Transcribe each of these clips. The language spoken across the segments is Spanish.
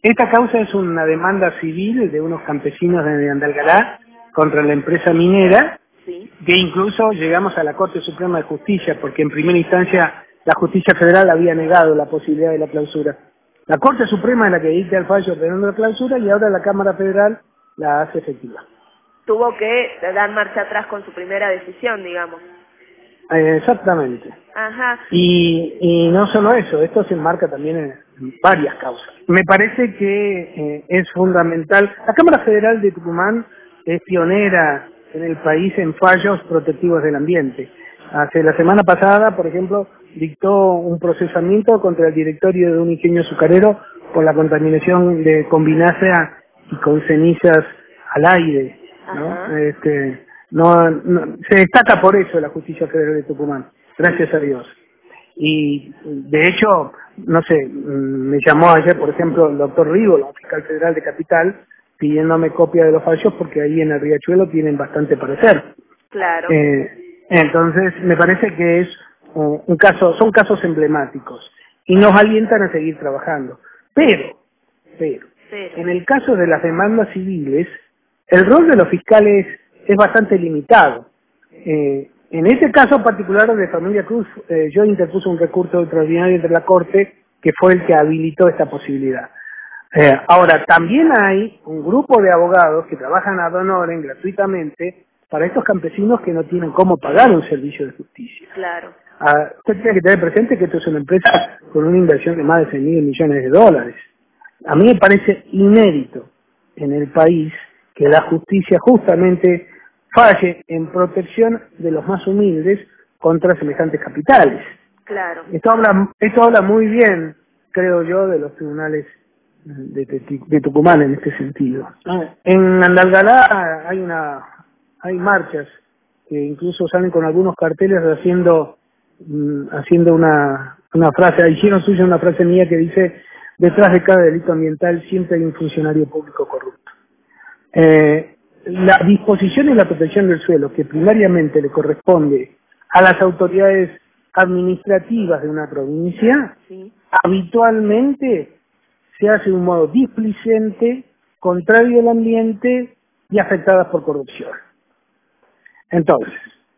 Esta causa es una demanda civil de unos campesinos de Andalgalá contra la empresa minera, Sí. que incluso llegamos a la Corte Suprema de Justicia, porque en primera instancia la Justicia Federal había negado la posibilidad de la clausura. La Corte Suprema es la que dicta el fallo ordenando la clausura y ahora la Cámara Federal la hace efectiva. Tuvo que dar marcha atrás con su primera decisión, digamos. Exactamente. Ajá. Y no solo eso, esto se enmarca también en varias causas. Me parece que es fundamental. La Cámara Federal de Tucumán es pionera en el país en fallos protectivos del ambiente. Hace la semana pasada, por ejemplo, dictó un procesamiento contra el directorio de un ingenio azucarero por la contaminación de con vinaza y con cenizas al aire, ¿no? Se destaca por eso la Justicia Federal de Tucumán, gracias a Dios. Y de hecho, no sé, me llamó ayer, por ejemplo, el doctor Rigo, fiscal federal de Capital, pidiéndome copia de los fallos porque ahí en el Riachuelo tienen bastante para hacer. Claro. Entonces, me parece que es son casos emblemáticos y nos alientan a seguir trabajando. Pero, en el caso de las demandas civiles, el rol de los fiscales es bastante limitado. En este caso particular de Familia Cruz, yo interpuse un recurso extraordinario ante la Corte que fue el que habilitó esta posibilidad. Ahora, también hay un grupo de abogados que trabajan ad honorem gratuitamente para estos campesinos que no tienen cómo pagar un servicio de justicia. Claro. Usted tiene que tener presente que esto es una empresa con una inversión de más de 6.000 millones de dólares. A mí me parece inédito en el país que la justicia justamente falle en protección de los más humildes contra semejantes capitales. Claro. Esto habla muy bien, creo yo, de los tribunales de Tucumán en este sentido. En Andalgalá hay marchas que incluso salen con algunos carteles haciendo una frase, hicieron suya una frase mía que dice: detrás de cada delito ambiental siempre hay un funcionario público corrupto. La disposición y la protección del suelo, que primariamente le corresponde a las autoridades administrativas de una provincia, sí, habitualmente se hace de un modo displicente, contrario al ambiente y afectadas por corrupción. Entonces,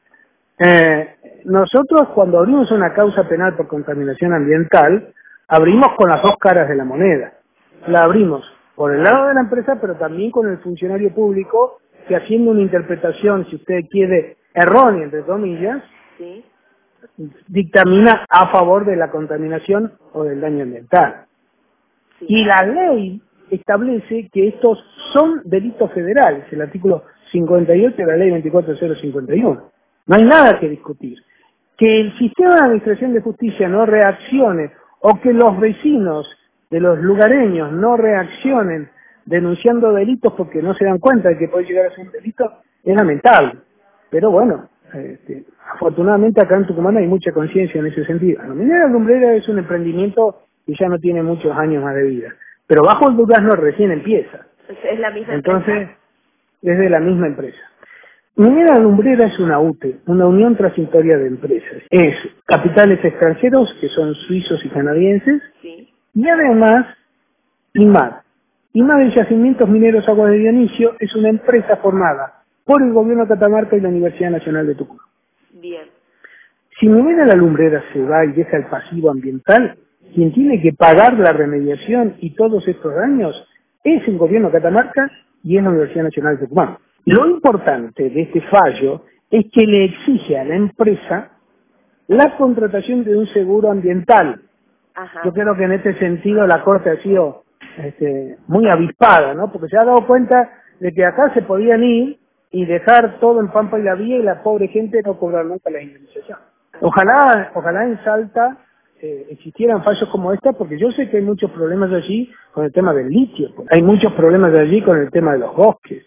nosotros cuando abrimos una causa penal por contaminación ambiental, abrimos con las dos caras de la moneda. La abrimos por el lado de la empresa, pero también con el funcionario público que, haciendo una interpretación, si usted quiere, errónea, entre comillas, sí, dictamina a favor de la contaminación o del daño ambiental. sí. Y la ley establece que estos son delitos federales, el artículo 58 de la ley 24051. No hay nada que discutir. Que el sistema de administración de justicia no reaccione o que los vecinos de los lugareños no reaccionen denunciando delitos porque no se dan cuenta de que puede llegar a ser un delito es lamentable. Pero bueno, afortunadamente acá en Tucumán hay mucha conciencia en ese sentido. La minera lumbrera es un emprendimiento que ya no tiene muchos años más de vida, pero Bajo el Durazno recién empieza. Es la misma Entonces, empresa. es de la misma empresa. Minera Lumbrera es una UTE, una unión transitoria de empresas. Es capitales extranjeros, que son suizos y canadienses, Sí. y además IMAD. IMAD de Yacimientos Mineros Aguas de Dionisio es una empresa formada por el gobierno de Catamarca y la Universidad Nacional de Tucumán. Bien. Si Minera La Lumbrera se va y deja el pasivo ambiental, quien tiene que pagar la remediación y todos estos daños es el gobierno de Catamarca y es la Universidad Nacional de Tucumán. Lo importante de este fallo es que le exige a la empresa la contratación de un seguro ambiental. Ajá. Yo creo que en este sentido la Corte ha sido muy avispada, ¿no? Porque se ha dado cuenta de que acá se podían ir y dejar todo en Pampa y la Vía y la pobre gente no cobrar nunca la indemnización. Ojalá en Salta existieran fallos como esta, porque yo sé que hay muchos problemas allí con el tema del litio, hay muchos problemas allí con el tema de los bosques,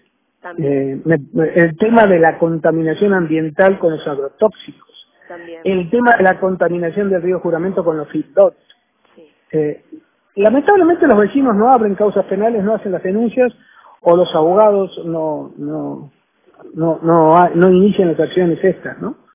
el tema de la contaminación ambiental con los agrotóxicos, también. El tema de la contaminación del río Juramento con los feedlots. Sí. Lamentablemente los vecinos no abren causas penales, no hacen las denuncias, o los abogados no inician las acciones estas, ¿no?